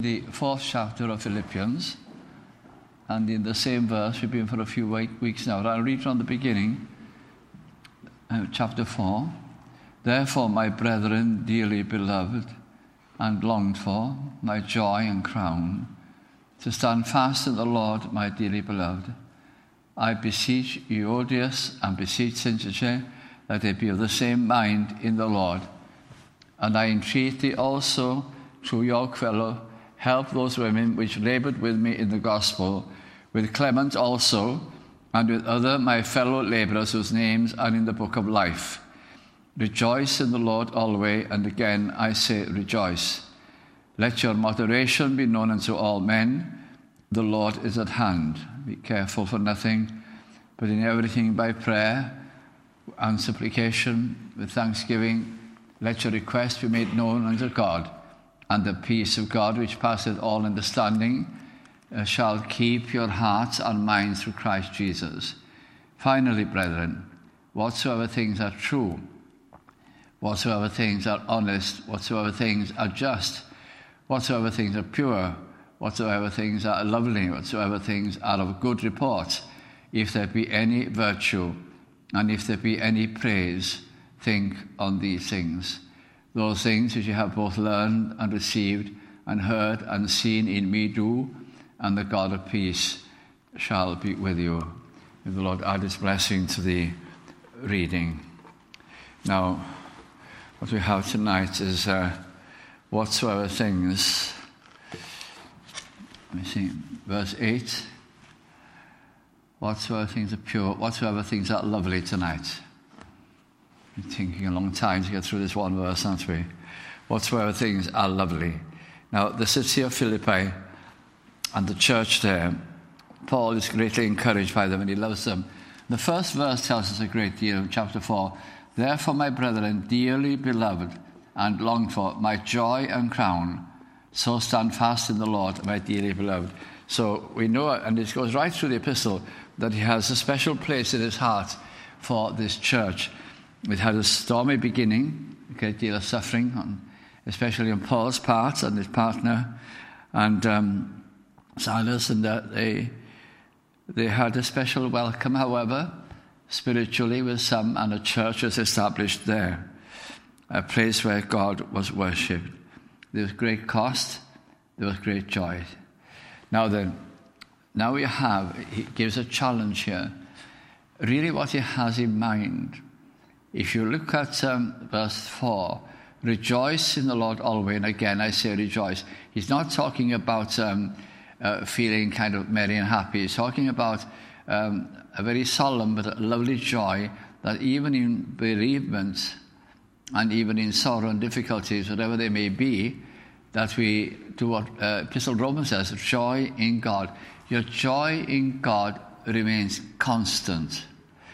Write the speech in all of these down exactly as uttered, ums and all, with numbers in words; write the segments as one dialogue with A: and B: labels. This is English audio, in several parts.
A: The fourth chapter of Philippians, and in the same verse we've been for a few weeks now. I'll read from the beginning, uh, chapter four. Therefore, my brethren, dearly beloved and longed for, my joy and crown, to stand fast in the Lord, my dearly beloved, I beseech Euodias and beseech Syntyche that they be of the same mind in the Lord. And I entreat thee also, through your fellow, help those women which labored with me in the gospel, with Clement also, and with other my fellow laborers whose names are in the book of life. Rejoice in the Lord always, and again I say rejoice. Let your moderation be known unto all men. The Lord is at hand. Be careful for nothing, but in everything by prayer and supplication with thanksgiving, let your requests be made known unto God. And the peace of God, which passeth all understanding, uh, shall keep your hearts and minds through Christ Jesus. Finally, brethren, whatsoever things are true, whatsoever things are honest, whatsoever things are just, whatsoever things are pure, whatsoever things are lovely, whatsoever things are of good report, if there be any virtue, and if there be any praise, think on these things. Those things which you have both learned and received and heard and seen in me do, and the God of peace shall be with you. May the Lord add his blessing to the reading. Now, what we have tonight is uh, whatsoever things, let me see, verse eight, whatsoever things are pure, whatsoever things are lovely tonight. Been thinking a long time to get through this one verse, aren't we? Whatsoever things are lovely. Now, the city of Philippi and the church there, Paul is greatly encouraged by them and he loves them. The first verse tells us a great deal, chapter four. Therefore, my brethren, dearly beloved and longed for, my joy and crown, so stand fast in the Lord, my dearly beloved. So we know, and it goes right through the epistle, that he has a special place in his heart for this church. It had a stormy beginning, a great deal of suffering, on, especially on Paul's part and his partner, and um, Silas, and uh, they they had a special welcome, however, spiritually with some, and a church was established there, a place where God was worshipped. There was great cost, there was great joy. Now then, now we have, he gives a challenge here. Really what he has in mind, if you look at um, verse four, rejoice in the Lord always, and again I say rejoice. He's not talking about um, uh, feeling kind of merry and happy. He's talking about um, a very solemn but a lovely joy that even in bereavement and even in sorrow and difficulties, whatever they may be, that we do what uh, Epistle Romans says, joy in God. Your joy in God remains constant.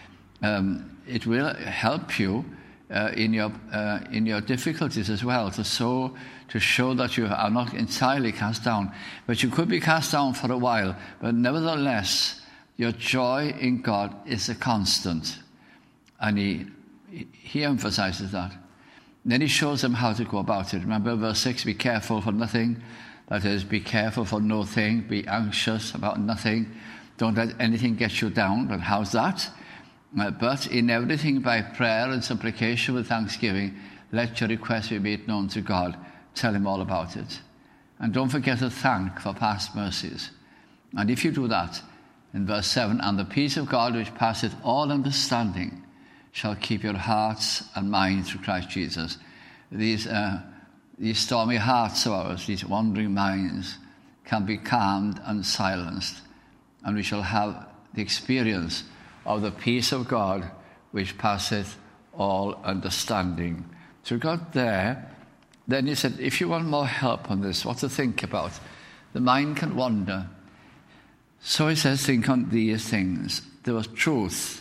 A: Um, It will help you uh, in your uh, in your difficulties as well, to so to show that you are not entirely cast down, but you could be cast down for a while. But nevertheless, your joy in God is a constant, and he he emphasizes that. And then he shows them how to go about it. Remember verse six: "Be careful for nothing." That is, be careful for no thing. Be anxious about nothing. Don't let anything get you down. But how's that? Uh, but in everything by prayer and supplication with thanksgiving, let your requests be made known to God. Tell him all about it. And don't forget to thank for past mercies. And if you do that, in verse seven, and the peace of God which passeth all understanding shall keep your hearts and minds through Christ Jesus. These, uh, these stormy hearts of ours, these wandering minds, can be calmed and silenced. And we shall have the experience of the peace of God which passeth all understanding. So we got there. Then he said, if you want more help on this, what to think about, the mind can wander. So he says, think on these things. There was truth,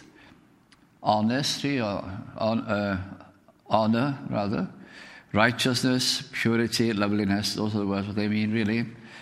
A: honesty, or on, uh, honor, rather, righteousness, purity, loveliness. Those are the words, what they mean, really.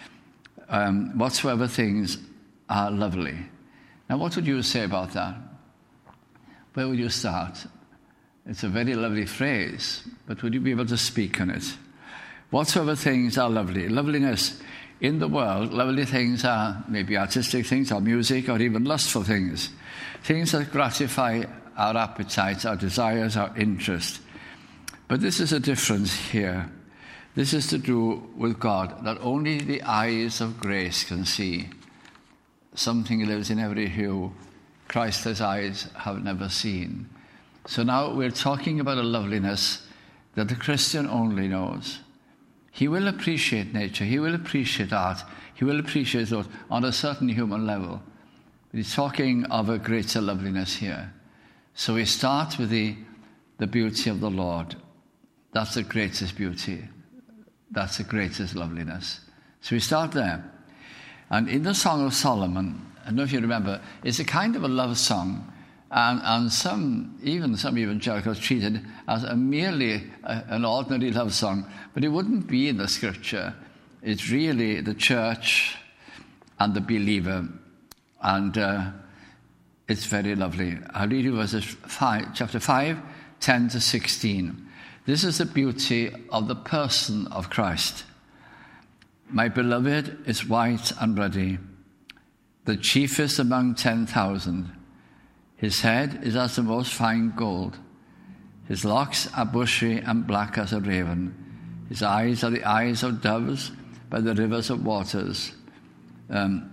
A: Um, whatsoever things are lovely. Now, what would you say about that? Where would you start? It's a very lovely phrase, but would you be able to speak on it? Whatsoever things are lovely. Loveliness in the world, lovely things are maybe artistic things or music or even lustful things. Things that gratify our appetites, our desires, our interest. But this is a difference here. This is to do with God, that only the eyes of grace can see. Something lives in every hue Christ's eyes have never seen. So now we're talking about a loveliness that the Christian only knows. He will appreciate nature, he will appreciate art, he will appreciate those on a certain human level. But he's talking of a greater loveliness here. So we start with the, the beauty of the Lord. That's the greatest beauty. That's the greatest loveliness. So we start there. And in the Song of Solomon, I don't know if you remember, it's a kind of a love song. And, and some, even some evangelicals treat it as a merely a, an ordinary love song. But it wouldn't be in the scripture. It's really the church and the believer. And uh, it's very lovely. I'll read you verses five, chapter five, ten to sixteen. This is the beauty of the person of Christ. My beloved is white and ruddy, the chiefest among ten thousand. His head is as the most fine gold. His locks are bushy and black as a raven. His eyes are the eyes of doves by the rivers of waters. Um,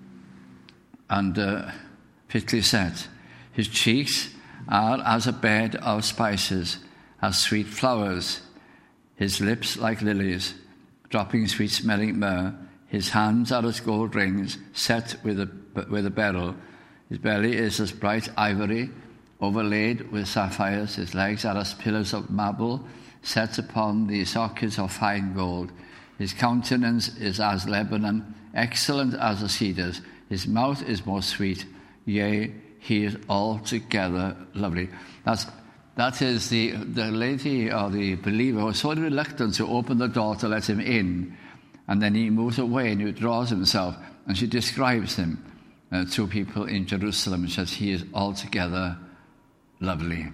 A: and uh, fitly set. His cheeks are as a bed of spices, as sweet flowers. His lips like lilies, dropping sweet-smelling myrrh. His hands are as gold rings, set with a, with a beryl. His belly is as bright ivory, overlaid with sapphires. His legs are as pillars of marble, set upon the sockets of fine gold. His countenance is as Lebanon, excellent as the cedars. His mouth is most sweet. Yea, he is altogether lovely. That's, that is the, the lady or the believer who was so reluctant to open the door to let him in. And then he moves away and he withdraws himself. And she describes him uh, to people in Jerusalem and says, he is altogether lovely.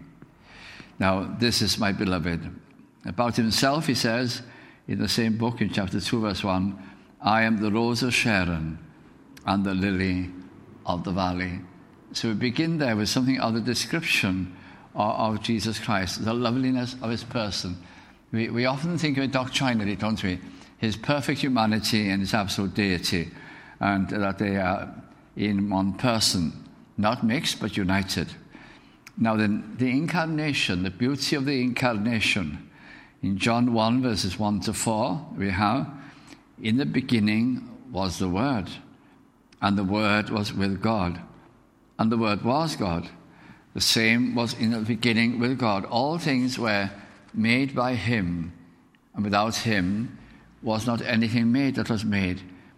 A: Now, this is my beloved. About himself, he says, in the same book, in chapter two, verse one, I am the rose of Sharon and the lily of the valley. So we begin there with something of the description of, of Jesus Christ, the loveliness of his person. We, we often think of it doctrinally, don't we? His perfect humanity and his absolute deity, and that they are in one person, not mixed but united. Now then, the incarnation, the beauty of the incarnation, in John one, verses one to four, we have, in the beginning was the Word, and the Word was with God, and the Word was God. The same was in the beginning with God. All things were made by him, and without him was not anything made that was made.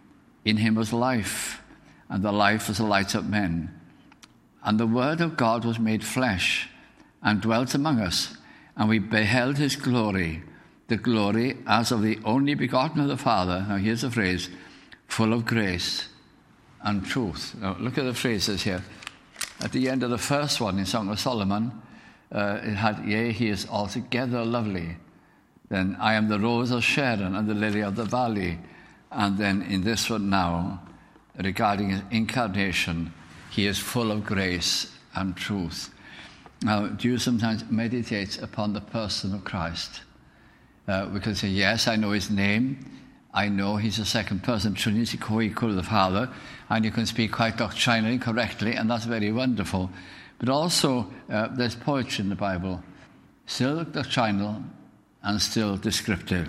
A: In him was life, and the life was the light of men. And the Word of God was made flesh, and dwelt among us, and we beheld his glory, the glory as of the only begotten of the Father. Now here's the phrase, full of grace and truth. Now look at the phrases here. At the end of the first one in Song of Solomon, uh, it had, yea, he is altogether lovely. Then, I am the rose of Sharon and the lily of the valley. And then in this one now, regarding his incarnation, he is full of grace and truth. Now, do you sometimes meditate upon the person of Christ? Uh, we can say, yes, I know his name. I know he's a second person, Trinity, co-equal to the Father. And you can speak quite doctrinally correctly, and that's very wonderful. But also, uh, there's poetry in the Bible, still doctrinal and still descriptive.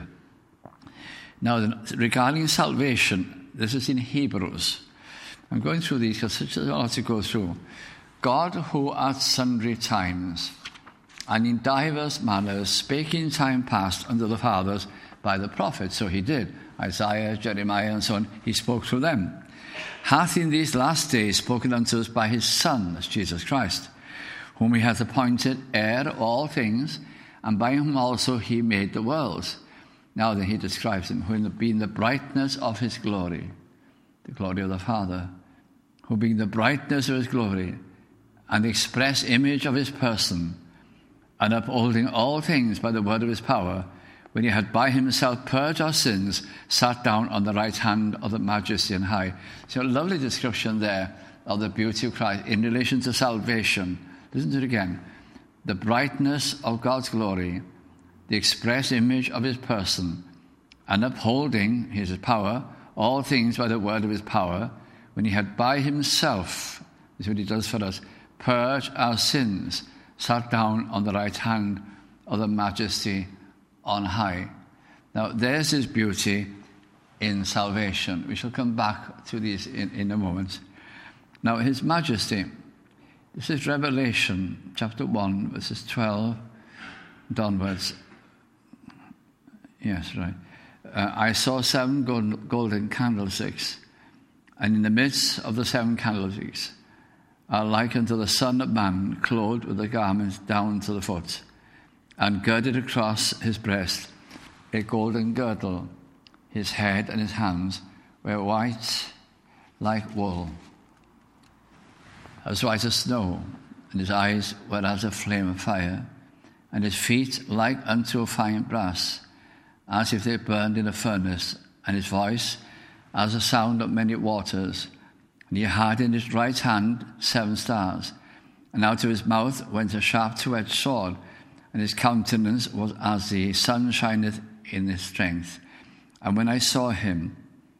A: Now, then, regarding salvation, this is in Hebrews. I'm going through these because such a lot to go through. God, who at sundry times and in divers manners spake in time past unto the fathers by the prophets, so he did. Isaiah, Jeremiah, and so on, he spoke through them. Hath in these last days spoken unto us by his Son, that's Jesus Christ, whom he hath appointed heir of all things, and by whom also he made the worlds. Now then he describes him, who being the brightness of his glory, the glory of the Father, who being the brightness of his glory, and the express image of his person, and upholding all things by the word of his power, when he had by himself purged our sins, sat down on the right hand of the Majesty on high. So a lovely description there of the beauty of Christ in relation to salvation. Listen to it again. The brightness of God's glory, the express image of his person, and upholding his power, all things by the word of his power, when he had by himself, this is what he does for us, purged our sins, sat down on the right hand of the Majesty on high. Now, there's his beauty in salvation. We shall come back to these in, in a moment. Now, his majesty, this is Revelation chapter one, verses twelve downwards. Yes, right. Uh, I saw seven gold, golden candlesticks, and in the midst of the seven candlesticks are like unto the Son of Man, clothed with the garments down to the foot, and girded across his breast a golden girdle. His head and his hands were white like wool, as white as snow, and his eyes were as a flame of fire, and his feet like unto fine brass, as if they burned in a furnace, and his voice as the sound of many waters. And he had in his right hand seven stars, and out of his mouth went a sharp two-edged sword, and his countenance was as the sun shineth in his strength. And when I saw him,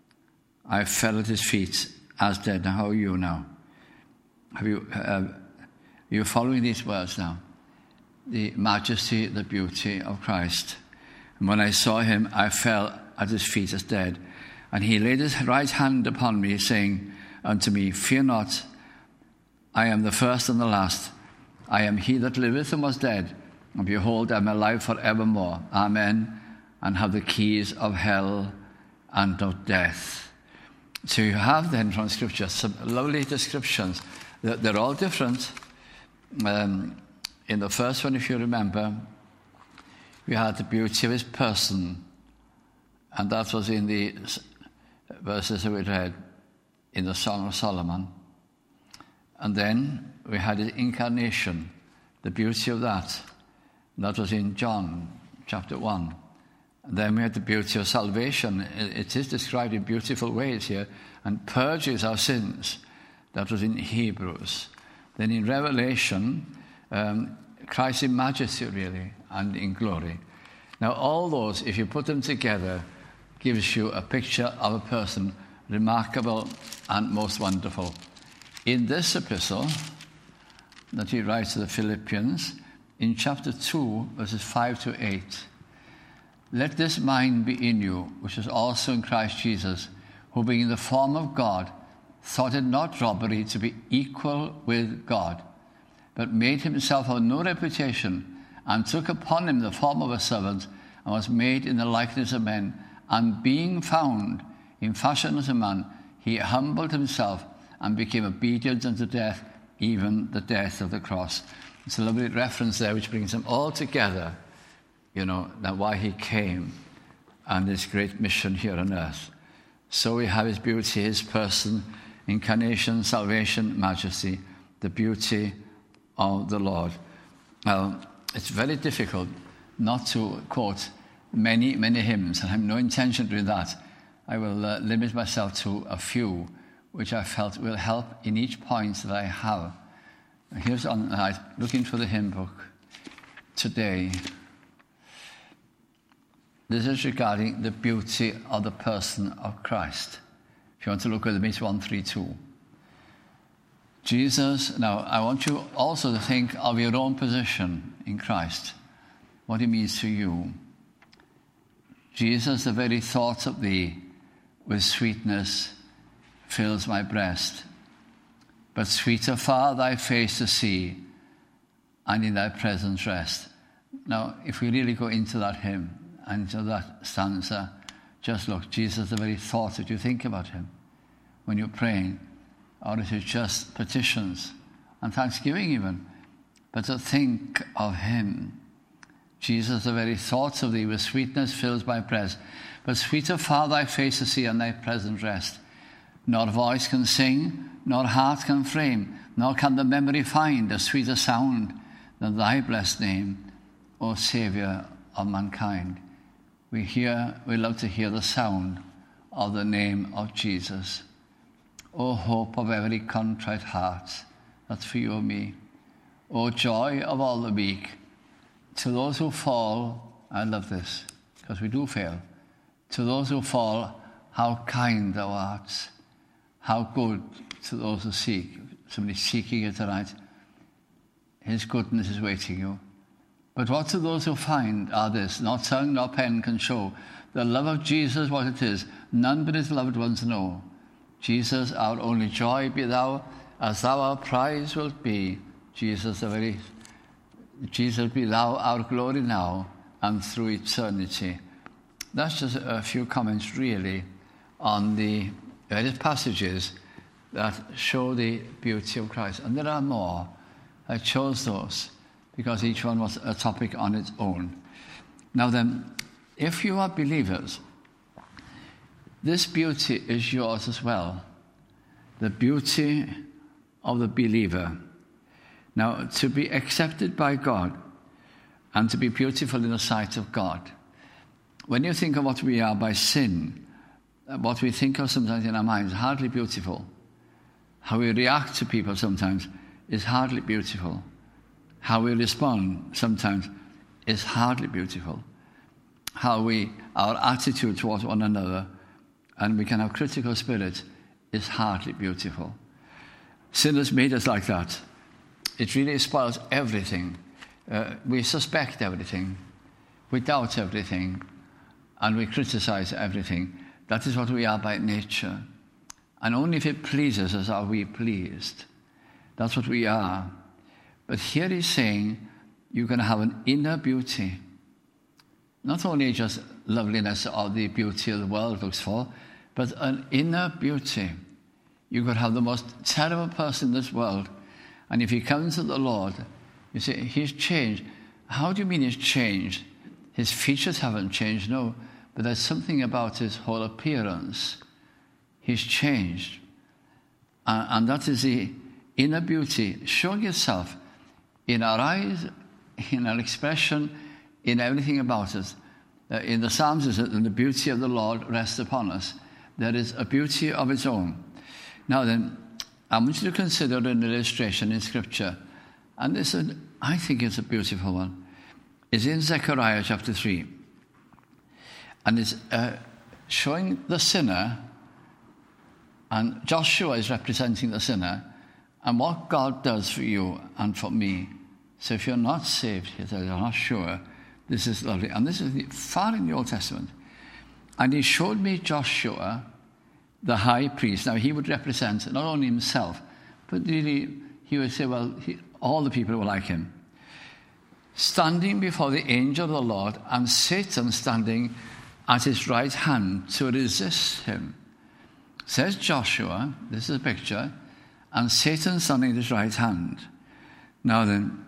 A: I fell at his feet as dead. Now, how are you now? Have you, uh, are you following these words now? The majesty, the beauty of Christ. And when I saw him, I fell at his feet as dead. And he laid his right hand upon me, saying unto me, Fear not, I am the first and the last. I am he that liveth and was dead, and behold, I am alive for evermore. Amen. And have the keys of hell and of death. So you have then from Scripture some lovely descriptions. They're, they're all different. Um, in the first one, if you remember, we had the beauty of his person, and that was in the verses that we read in the Song of Solomon. And then we had his incarnation, the beauty of that. That was in John chapter one. And then we had the beauty of salvation. It is described in beautiful ways here, and purges our sins. That was in Hebrews. Then in Revelation, um, Christ in majesty, really, and in glory. Now, all those, if you put them together, gives you a picture of a person remarkable and most wonderful. In this epistle that he writes to the Philippians, in chapter two, verses five to eight, let this mind be in you, which is also in Christ Jesus, who being in the form of God, thought it not robbery to be equal with God, but made himself of no reputation, and took upon him the form of a servant, and was made in the likeness of men. And being found in fashion as a man, he humbled himself and became obedient unto death, even the death of the cross. It's a lovely reference there which brings them all together, you know, that why he came and his great mission here on earth. So we have his beauty, his person, incarnation, salvation, majesty, the beauty of the Lord. Well, it's very difficult not to quote many, many hymns, and I have no intention of doing that. I will uh, limit myself to a few, which I felt will help in each point that I have. Here's on, uh, looking for the hymn book today. This is regarding the beauty of the person of Christ. If you want to look with me, it's one thirty-two. Jesus, now I want you also to think of your own position in Christ, what he means to you. Jesus, the very thought of thee with sweetness fills my breast. But sweeter far thy face to see, and in thy presence rest. Now, if we really go into that hymn and into that stanza, just look, Jesus, the very thought that you think about him when you're praying, or if it's just petitions and thanksgiving even, but to think of him. Jesus, the very thoughts of thee with sweetness fills my breast. But sweeter far thy face to see, and thy presence rest. Nor voice can sing, nor heart can frame, nor can the memory find a sweeter sound than thy blessed name, O Saviour of mankind. we hear, we love to hear the sound of the name of Jesus. O hope of every contrite heart, that's for you and me. O joy of all the meek, to those who fall, I love this, because we do fail. To those who fall, how kind thou art, how good to those who seek. Somebody seeking it tonight, his goodness is waiting you. But what to those who find are this, not tongue nor pen can show, the love of Jesus what it is, none but his loved ones know. Jesus, our only joy, be thou, as thou our prize wilt be. Jesus, the very, Jesus, be thou our glory now and through eternity. That's just a few comments, really, on the various passages that show the beauty of Christ. And there are more. I chose those because each one was a topic on its own. Now then, if you are believers, this beauty is yours as well. The beauty of the believer. Now, to be accepted by God and to be beautiful in the sight of God. When you think of what we are by sin, what we think of sometimes in our minds is hardly beautiful. How we react to people sometimes is hardly beautiful. How we respond sometimes is hardly beautiful. How we, our attitude towards one another, and we can have critical spirit, is hardly beautiful. Sin has made us like that. It really spoils everything. Uh, we suspect everything. We doubt everything. And we criticize everything. That is what we are by nature. And only if it pleases us are we pleased. That's what we are. But here he's saying you're going to have an inner beauty. Not only just loveliness or the beauty of the world looks for, but an inner beauty. You could have the most terrible person in this world, and if he comes to the Lord, you say, he's changed. How do you mean he's changed? His features haven't changed, no, but there's something about his whole appearance. He's changed. And, and that is the inner beauty, showing itself in our eyes, in our expression, in everything about us. Uh, in the Psalms, is that the beauty of the Lord rests upon us. There is a beauty of its own. Now then, I want you to consider an illustration in Scripture. And this, is, I think it's a beautiful one. It's in Zechariah chapter three. And it's uh, showing the sinner, and Joshua is representing the sinner, and what God does for you and for me. So if you're not saved, if you're not sure, this is lovely. And this is the, far in the Old Testament. And he showed me Joshua, the high priest. Now, he would represent not only himself, but really, he would say, well, he, all the people were like him. Standing before the angel of the Lord, and Satan standing at his right hand to resist him. Says Joshua, this is a picture, and Satan standing at his right hand. Now then,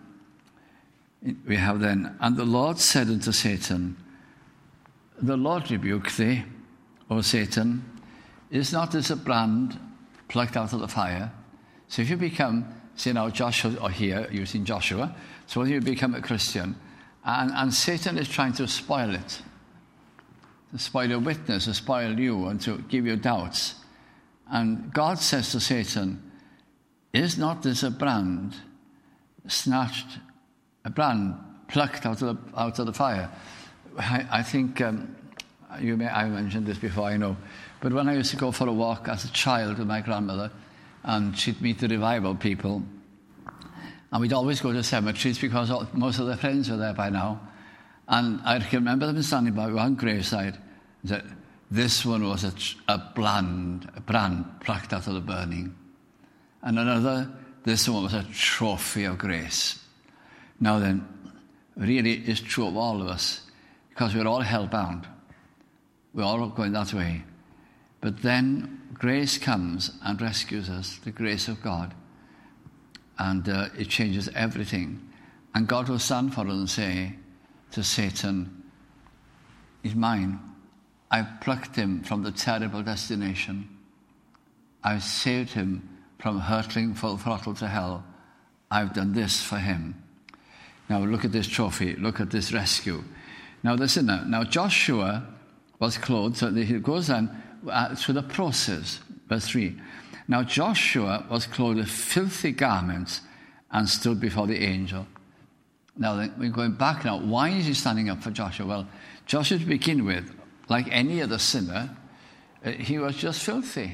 A: we have then, and the Lord said unto Satan, the Lord rebuke thee, O Satan. Is not this a brand plucked out of the fire? So if you become, say now Joshua, or here, using Joshua, so you become a Christian, and, and Satan is trying to spoil it, to spoil your witness, to spoil you, and to give you doubts. And God says to Satan, is not this a brand snatched, a brand plucked out of the, out of the fire? I, I think, um, you may, I mentioned this before, I know, but when I used to go for a walk as a child with my grandmother, and she'd meet the revival people, and we'd always go to cemeteries because all, most of their friends were there by now, and I can remember them standing by one graveside, that this one was a, a brand, a brand plucked out of the burning, and another, this one was a trophy of grace. Now then, really it's true of all of us, because we're all hell-bound. We're all going that way. But then grace comes and rescues us, the grace of God. And uh, it changes everything. And God will stand for us and say to Satan, he's mine. I've plucked him from the terrible destination. I've saved him from hurtling full throttle to hell. I've done this for him. Now look at this trophy. Look at this rescue. Now the sinner. Now Joshua was clothed, so he goes on uh, through the process. Verse three. Now Joshua was clothed with filthy garments and stood before the angel. Now we're going back now. Why is he standing up for Joshua? Well, Joshua to begin with, like any other sinner, uh, he was just filthy.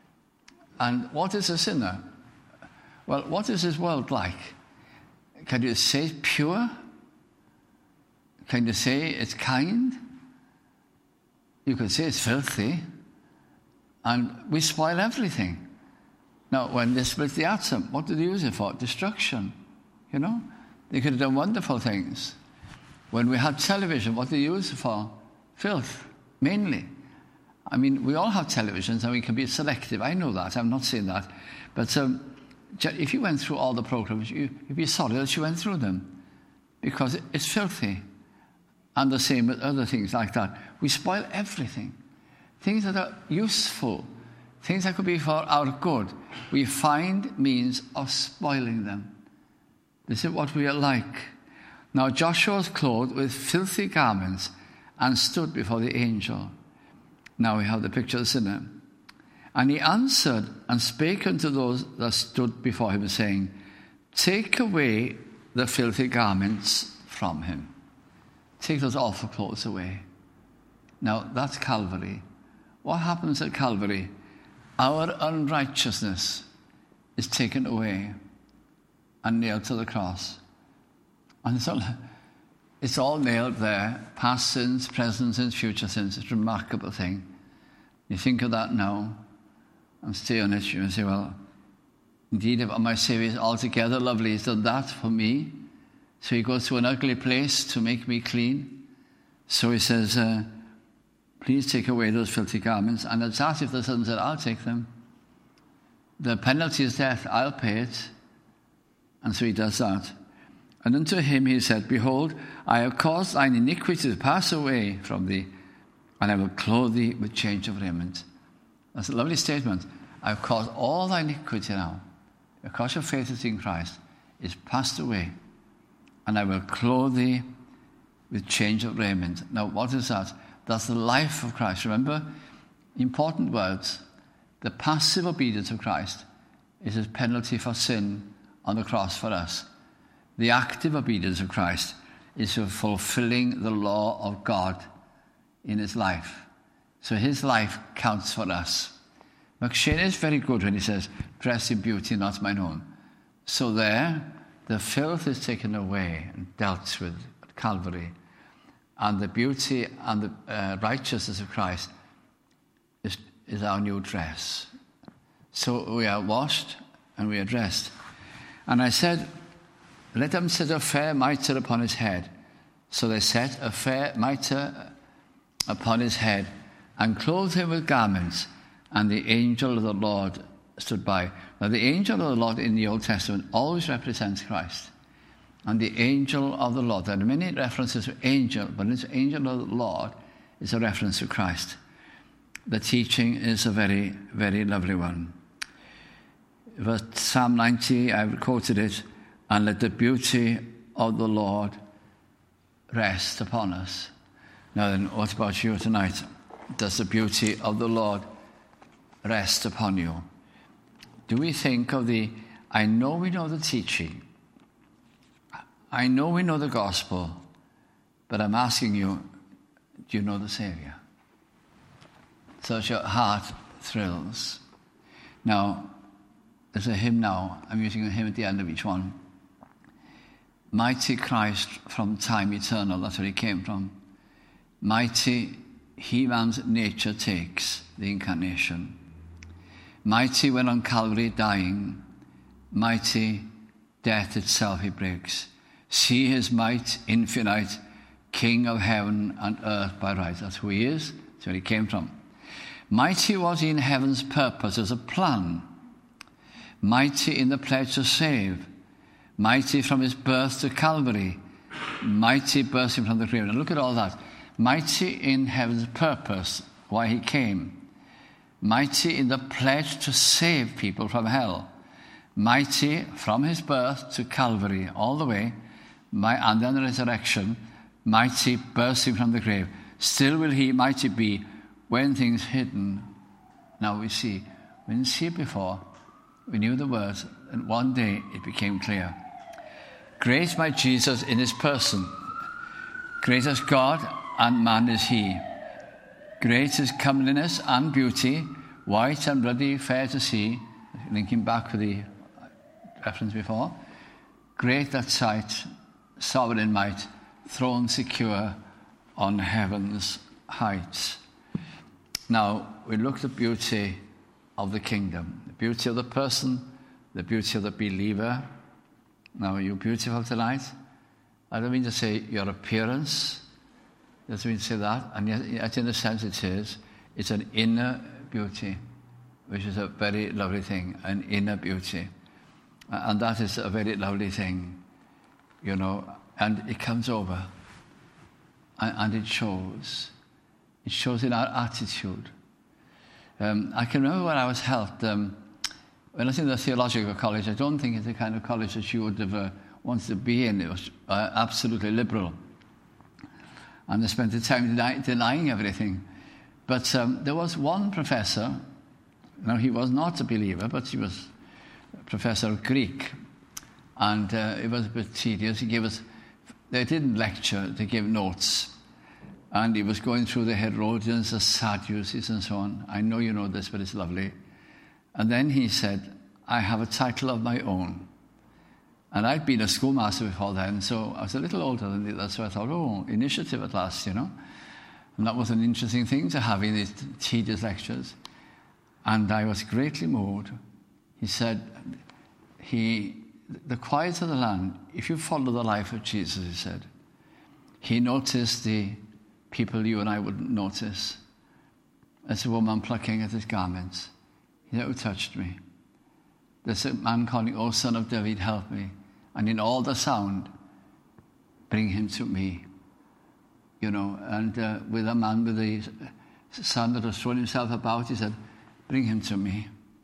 A: And what is a sinner? Well, what is his world like? Can you say it's pure? Can you say it's kind? You could say it's filthy. And we spoil everything. Now, when they split the atom, what did they use it for? Destruction. You know? They could have done wonderful things. When we had television, what did they use it for? Filth, mainly. I mean, we all have televisions and we can be selective. I know that. I'm not saying that. But um, if you went through all the programs, you, you'd be sorry that you went through them. Because it's filthy. And the same with other things like that. We spoil everything. Things that are useful, things that could be for our good, we find means of spoiling them. This is what we are like. Now Joshua was clothed with filthy garments and stood before the angel. Now we have the picture of the sinner. And he answered and spake unto those that stood before him, saying, Take away the filthy garments from him. Take those awful clothes away. Now that's Calvary. What happens at Calvary? Our unrighteousness is taken away and nailed to the cross. And so it's all nailed there. Past sins, present sins, future sins. It's a remarkable thing. You think of that now and stay on it. You say, well, indeed, if my Saviour is altogether lovely, he's done that for me. So he goes to an ugly place to make me clean. So he says, uh, please take away those filthy garments. And it's as if the Son said, I'll take them. The penalty is death. I'll pay it. And so he does that. And unto him he said, Behold, I have caused thine iniquity to pass away from thee, and I will clothe thee with change of raiment. That's a lovely statement. I've caused all thy iniquity now, because your faith in Christ is passed away, and I will clothe thee with change of raiment. Now, what is that? That's the life of Christ. Remember, important words. The passive obedience of Christ is his penalty for sin on the cross for us. The active obedience of Christ is for fulfilling the law of God in his life. So his life counts for us. McShane is very good when he says, dress in beauty, not mine own. So there, the filth is taken away and dealt with at Calvary. And the beauty and the uh, righteousness of Christ is, is our new dress. So we are washed and we are dressed. And I said, let them set a fair mitre upon his head. So they set a fair mitre upon his head and clothed him with garments. And the angel of the Lord stood by. Now, the angel of the Lord in the Old Testament always represents Christ. And the angel of the Lord, there are many references to angel, but this angel of the Lord is a reference to Christ. The teaching is a very, very lovely one. Verse Psalm ninety, I've quoted it, and let the beauty of the Lord rest upon us. Now then, what about you tonight? Does the beauty of the Lord rest upon you? Do we think of the, I know we know the teaching, I know we know the gospel, but I'm asking you, do you know the Saviour? So that your heart thrills. Now, there's a hymn now, I'm using a hymn at the end of each one. Mighty Christ from time eternal, that's where he came from. Mighty, he man's nature takes, the incarnation. Mighty when on Calvary dying, mighty death itself he breaks. See his might infinite, King of heaven and earth by right. That's who he is, that's where he came from. Mighty was he in heaven's purpose as a plan. Mighty in the pledge to save. Mighty from his birth to Calvary. Mighty bursting from the grave. Now look at all that. Mighty in heaven's purpose, why he came. Mighty in the pledge to save people from hell. Mighty from his birth to Calvary, all the way. My, and then the resurrection. mighty, bursting from the grave. Still will he mighty be when things hidden now we see. We didn't see it before. We knew the words, and one day it became clear. Great my Jesus in his person. Great as God and man is he. Great his comeliness and beauty, white and ruddy, fair to see. Linking back to the reference before. Great that sight, sovereign might, throne secure on heaven's heights. Now, we look at the beauty of the kingdom, the beauty of the person, the beauty of the believer. Now, are you beautiful tonight? I don't mean to say your appearance. I don't mean to say that. And yet, in a sense, it is. It's an inner beauty, which is a very lovely thing, an inner beauty. And that is a very lovely thing, you know. And it comes over. And it shows. It shows in our attitude. Um, I can remember when I was helped, um, when I was in the theological college, I don't think it's the kind of college that you would have uh, wanted to be in. It was uh, absolutely liberal. And I spent the time deny- denying everything. But um, there was one professor, now he was not a believer, but he was a professor of Greek. And uh, it was a bit tedious. He gave us, they didn't lecture, they gave notes. And he was going through the Herodians, the Sadducees, and so on. I know you know this, but it's lovely. And then he said, I have a title of my own. And I'd been a schoolmaster before then, so I was a little older than that, so I thought, oh, initiative at last, you know. And that was an interesting thing to have in these tedious lectures. And I was greatly moved. He said, he, the quiet of the land, if you follow the life of Jesus, he said, he noticed the people you and I wouldn't notice. There's a woman plucking at his garments. He said, who touched me? There's a man calling, O Son of David, help me. And in all the sound, bring him to me. You know, and uh, with a man with the son that was throwing himself about, he said, bring him to me.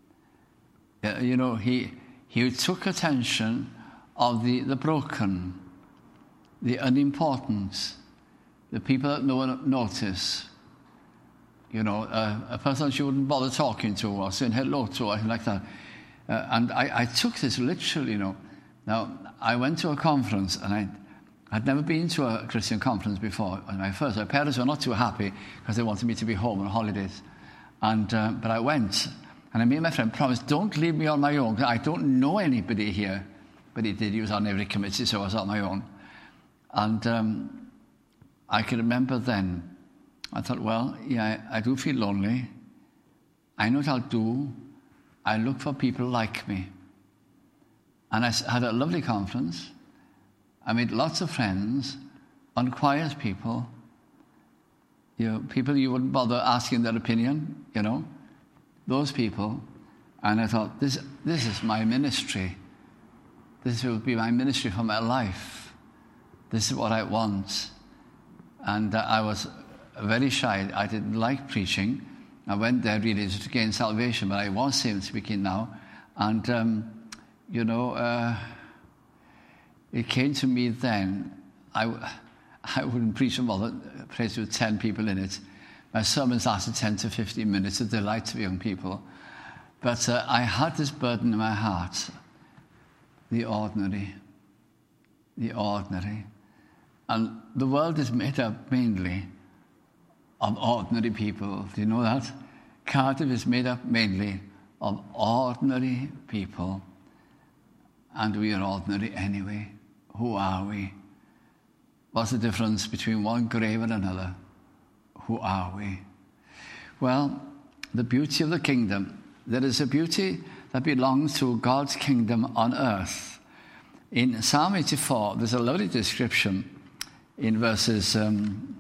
A: Uh, you know, he he took attention of the, the broken, the unimportant, the people that no one notice. You know, uh, a person she wouldn't bother talking to or saying hello to or anything like that. Uh, and I, I took this literally, you know. Now, I went to a conference, and I, I'd never been to a Christian conference before. When I first, my parents were not too happy because they wanted me to be home on holidays. And uh, but I went, and I made my friend promise, don't leave me on my own, because I don't know anybody here. But he did, he was on every committee, so I was on my own. And um, I can remember then, I thought, well, yeah, I, I do feel lonely. I know what I'll do. I look for people like me. And I had a lovely conference. I made lots of friends, unquiet people, you know, people you wouldn't bother asking their opinion, you know, those people. And I thought, this, this is my ministry. This will be my ministry for my life. This is what I want. And uh, I was very shy. I didn't like preaching. I went there really to gain salvation, but I was saved speaking now. And, um, you know, uh, it came to me then, I, I wouldn't preach a place with ten people in it. My sermons lasted ten to fifteen minutes, a delight to young people. But uh, I had this burden in my heart, the ordinary, the ordinary. And the world is made up mainly of ordinary people. Do you know that? Cardiff is made up mainly of ordinary people. And we are ordinary anyway. Who are we? What's the difference between one grave and another? Who are we? Well, the beauty of the kingdom. There is a beauty that belongs to God's kingdom on earth. In Psalm eighty-four, there's a lovely description in verses um,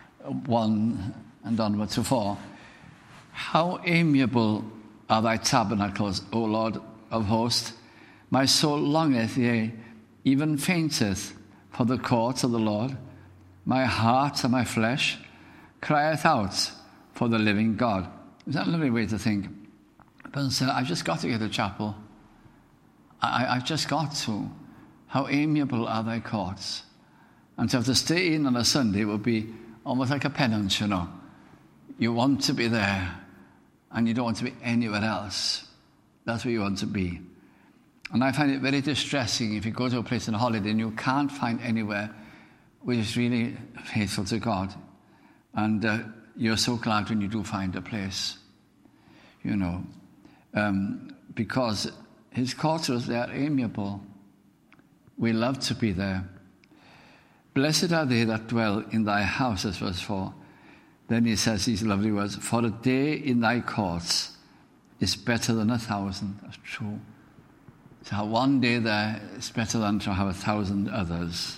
A: one and onward to four. How amiable are thy tabernacles, O Lord of hosts! My soul longeth, yea, even fainteth for the courts of the Lord. My heart and my flesh crieth out for the living God. Is that a lovely way to think? But so I've just got to get to chapel. I, I've just got to. How amiable are thy courts. And to have to stay in on a Sunday would be almost like a penance, you know. You want to be there, and you don't want to be anywhere else. That's where you want to be. And I find it very distressing if you go to a place on a holiday and you can't find anywhere which is really faithful to God. And uh, you're so glad when you do find a place, you know, um, because his courts, they are amiable. We love to be there. Blessed are they that dwell in thy house, as verse four. Then he says these lovely words, for a day in thy courts is better than a thousand. That's true. To have one day there is better than to have a thousand others.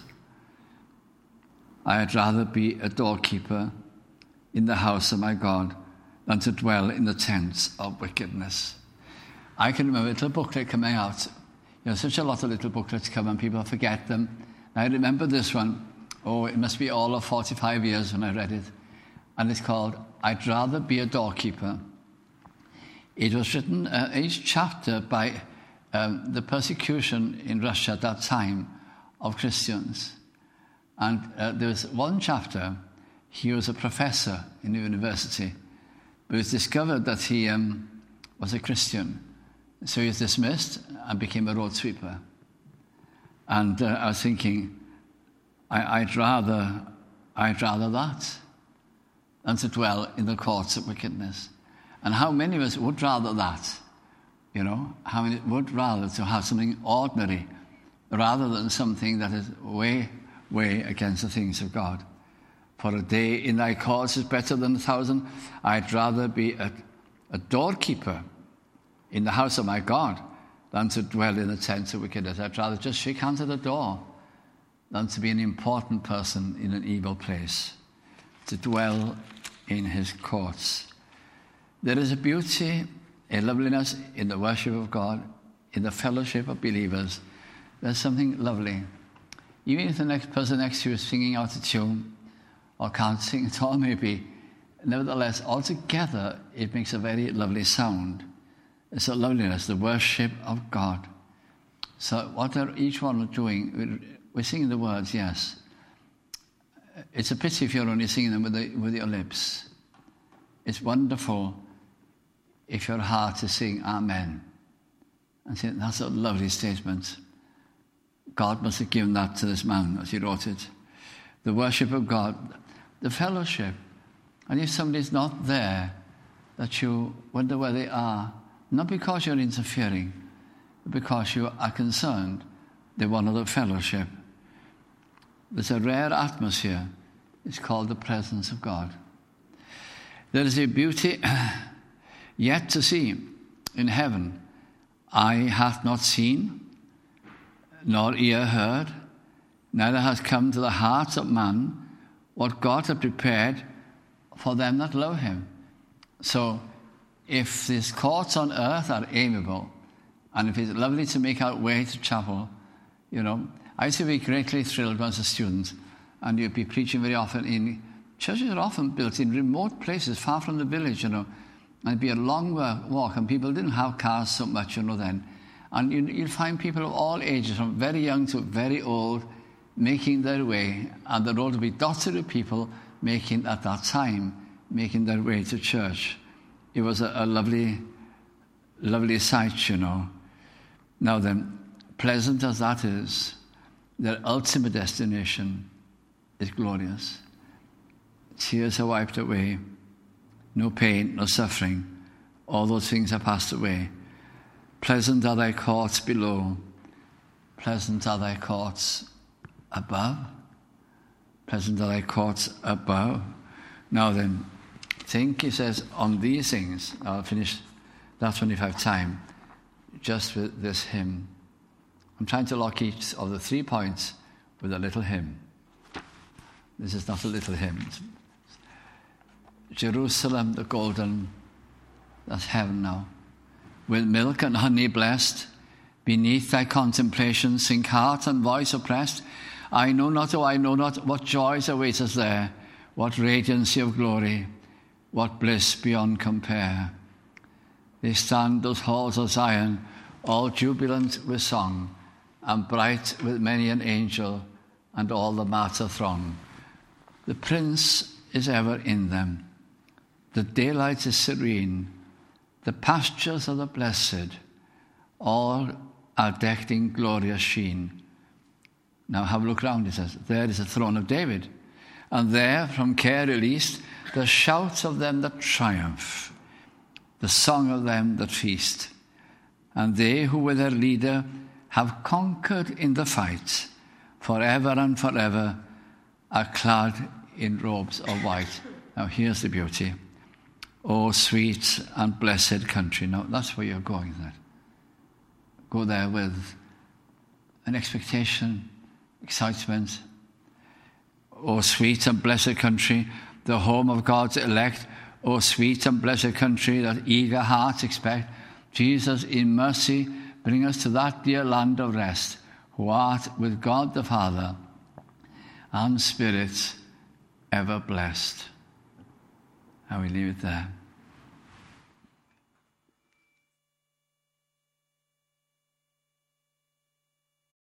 A: I had rather be a doorkeeper in the house of my God than to dwell in the tents of wickedness. I can remember a little booklet coming out. You know, such a lot of little booklets come and people forget them. I remember this one. Oh, it must be all of forty-five years when I read it. And it's called, I'd Rather Be a Doorkeeper. It was written, uh, each chapter, by um, the persecution in Russia at that time of Christians. And uh, there was one chapter, he was a professor in a university, but it was discovered that he um, was a Christian. So he was dismissed and became a road sweeper. And uh, I was thinking, I, I'd rather, I'd rather that than to dwell in the courts of wickedness. And how many of us would rather that? You know, how many would rather to have something ordinary rather than something that is way, way against the things of God? For a day in thy courts is better than a thousand. I'd rather be a, a doorkeeper in the house of my God than to dwell in the tents of wickedness. I'd rather just shake hands at the door than to be an important person in an evil place, to dwell in his courts. There is a beauty, a loveliness in the worship of God, in the fellowship of believers. There's something lovely. Even if the next person next to you is singing out a tune or can't sing at all maybe, nevertheless, altogether it makes a very lovely sound. It's a loveliness, the worship of God. So what are each one doing? We're singing the words, yes. It's a pity if you're only singing them with, the, with your lips. It's wonderful if your heart is saying Amen. And say, that's a lovely statement. God must have given that to this man as he wrote it. The worship of God, the fellowship. And if somebody's not there, that you wonder where they are, not because you're interfering, but because you are concerned they want the fellowship. There's a rare atmosphere. It's called the presence of God. There is a beauty yet to see in heaven. Eye hath not seen, nor ear heard, neither hath come to the heart of man what God hath prepared for them that love him. So, if these courts on earth are amiable, and if it's lovely to make our way to chapel, you know, I used to be greatly thrilled when I was a student, and you'd be preaching very often in churches are often built in remote places, far from the village, you know, and it'd be a long walk, and people didn't have cars so much, you know, then. And you'd find people of all ages, from very young to very old, making their way, and the road would be dotted with people making, at that time, making their way to church. It was a, a lovely, lovely sight, you know. Now then, pleasant as that is, their ultimate destination is glorious. Tears are wiped away, no pain, no suffering. All those things are passed away. Pleasant are thy courts below, pleasant are thy courts above. Pleasant are thy courts above. Now then, think, he says, on these things. I'll finish that twenty-five time just with this hymn. I'm trying to lock each of the three points with a little hymn. This is not a little hymn. Jerusalem the golden, that's heaven now. With milk and honey blessed, beneath thy contemplation sink heart and voice oppressed. I know not, oh, I know not what joys await us there, what radiancy of glory, what bliss beyond compare. They stand, those halls of Zion, all jubilant with song, and bright with many an angel, and all the martyr throng. The Prince is ever in them. The daylight is serene. The pastures of the blessed, all are decked in glorious sheen. Now have a look round, it says. There is the throne of David. And there, from care released, the shouts of them that triumph, the song of them that feast. And they who with their leader have conquered in the fight, forever and forever, are clad in robes of white. Now here's the beauty. Oh, sweet and blessed country. Now that's where you're going then. Go there with an expectation, excitement. Oh, sweet and blessed country, the home of God's elect. Oh, sweet and blessed country that eager hearts expect. Jesus, in mercy, bring us to that dear land of rest, who art with God the Father and Spirit ever blessed. And we leave it there.